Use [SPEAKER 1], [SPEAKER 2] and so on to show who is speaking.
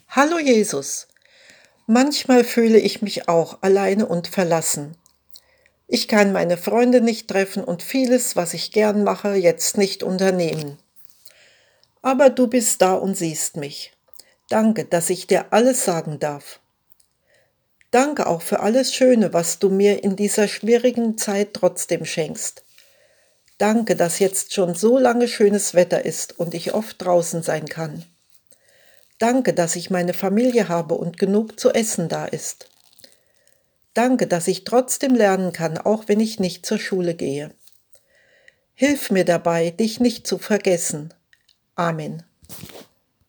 [SPEAKER 1] Hallo Jesus. Manchmal fühle ich mich auch alleine und verlassen. Ich kann meine Freunde nicht treffen und vieles, was ich gern mache, jetzt nicht unternehmen. Aber du bist da und siehst mich. Danke, dass ich dir alles sagen darf. Danke auch für alles Schöne, was du mir in dieser schwierigen Zeit trotzdem schenkst. Danke, dass jetzt schon so lange schönes Wetter ist und ich oft draußen sein kann. Danke, dass ich meine Familie habe und genug zu essen da ist. Danke, dass ich trotzdem lernen kann, auch wenn ich nicht zur Schule gehe. Hilf mir dabei, dich nicht zu vergessen. Amen.